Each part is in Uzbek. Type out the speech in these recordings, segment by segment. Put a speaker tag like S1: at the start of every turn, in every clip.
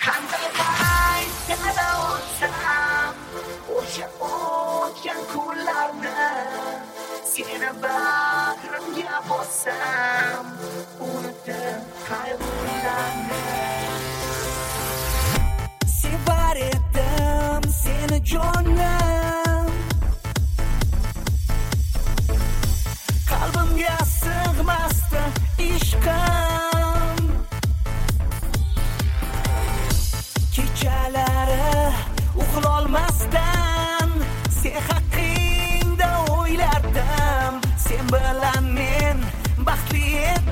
S1: qanday qaytada o'tsam o'sha o'tgan kunlarni, seni bag'rimga bossam unutib qayg'ularni. Sevar edim seni jonim, qalbimga sig'masdi ishqim. Kechalari uxlolmasdan sen haqingda o'ylardim, sen bilan men baxtli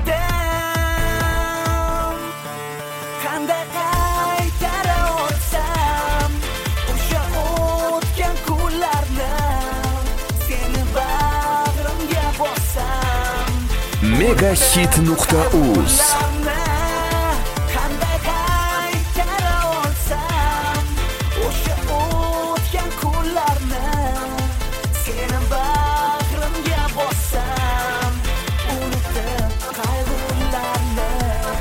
S1: edim. Qanday qaytara olsam o'sha o'tgan kunlarni, seni bag'rimga bossam
S2: megahit.uz.
S1: Qanday qaytara olsam o'sha o'tgan kunlarni, seni bag'rimga bossam unutib qayg'ularni.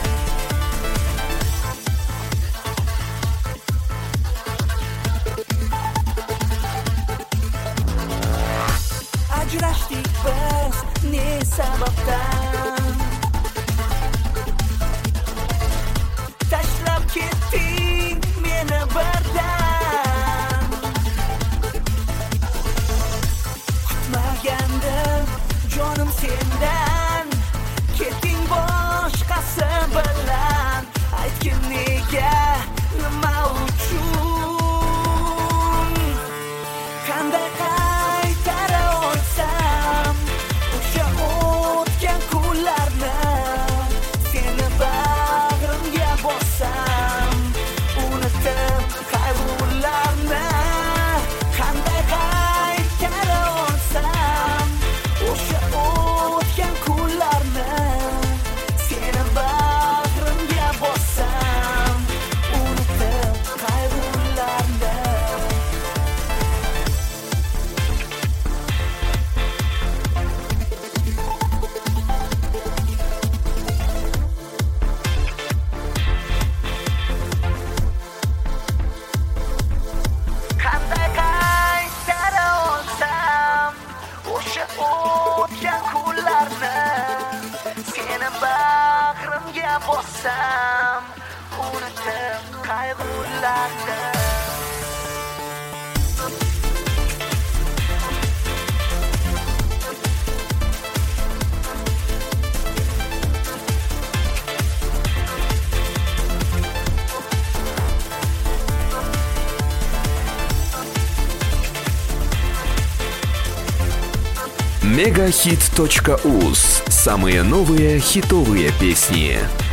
S1: Ajrashdik biz ne sababdan, tashlab ketding meni birdan. Kutmagandim jonim sendan, ketding boshqasi bilan. Aytgin nega, nima uchun? Qanday qaytara olsam o'sha o'tgan kunlarni, seni bag'rimga bossam unutib qayg'ularni. Qanday qaytara olsam o'sha o'tgan kunlarni, seni bag'rimga bossam unutib qayg'ularni. Qanday qaytara olsam o'sha o'tgan kunlarni, seni bag'rimga bossam unutib qayg'ularni.
S2: megahit.uz. Самые новые хитовые песни.